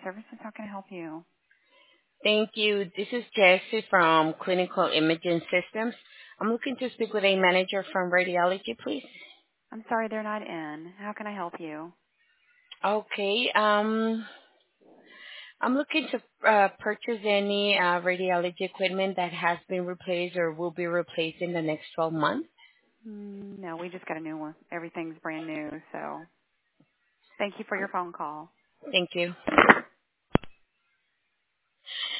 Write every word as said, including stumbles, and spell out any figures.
Services. How can I help you? Thank you. This is Jessie from Clinical Imaging Systems. I'm looking to speak with a manager from radiology, please. I'm sorry they're not in. How can I help you? Okay. Um, I'm looking to uh, purchase any uh, radiology equipment that has been replaced or will be replaced in the next twelve months. Mm, no, we just got a new one. Everything's brand new, so thank you for your phone call. Thank you.